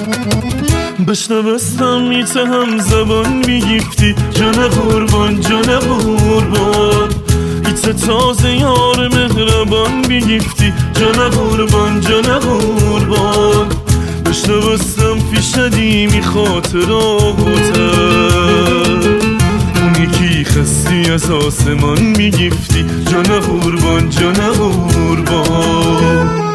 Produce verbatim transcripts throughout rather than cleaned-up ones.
بشنوستم میتهم زبان میگفتی جان قربان جان قربان ایت تازه یار مهربان میگفتی جان قربان جان قربان بشنوستم پیشدی می خاطر آغوته اون یکی خستی از آسمان میگفتی جان قربان جان قربان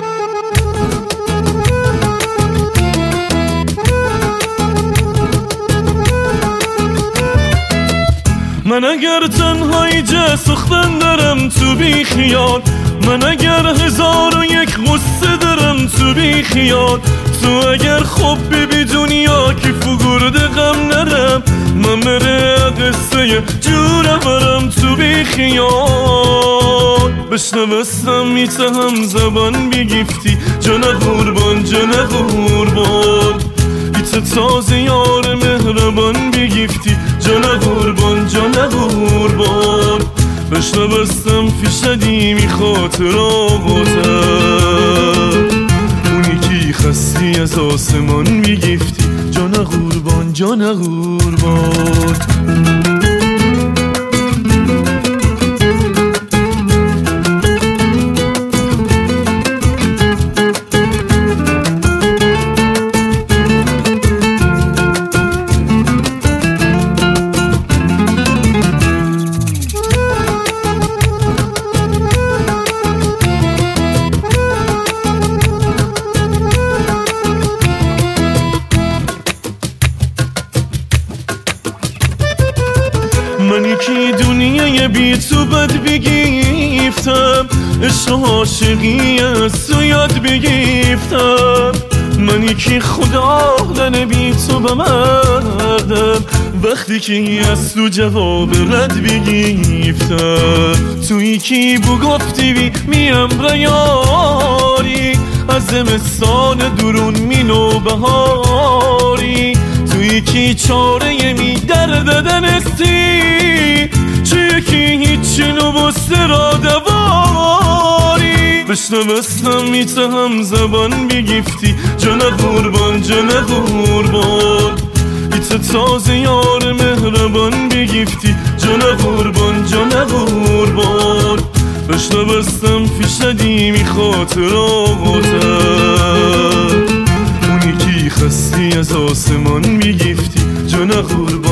من اگر تنهایی جه سختن دارم تو بی خیال من اگر هزار و یک غصه دارم تو بی خیال تو اگر خوب بی دنیا که فگرده غم نرم من بره قصه جورم برم تو بی خیال بشنوستم میتهم زبان بگفتی جان قربان جان قربان ایت تازه یار مهربان بگفتی جان قربان جان قربان بشنوستم پیشدی می خاطر آغوته اونی که خستی از آسمان میگفتی جان قربان جان قربان من یکی دنیای بی تو بد بگیفتم عشق عاشقی از تو یاد بگیفتم من یکی خدا دن بی تو بمردم وقتی که از تو جواب رد بگیفتم تو یکی بگفتی بی میم ریاری از زمستان درون مینو بهاری تو یکی چاره می درد دنستی چه یکی هیچی نو بسته را دواری بشنوستم میتهم زبان بگفتی جان قربان جان قربان ایت تازه یار مهربان بگفتی جان قربان جان قربان بشنوستم پیشدی می خاطر آغوته اونی که خستی از آسمان میگفتی جان قربان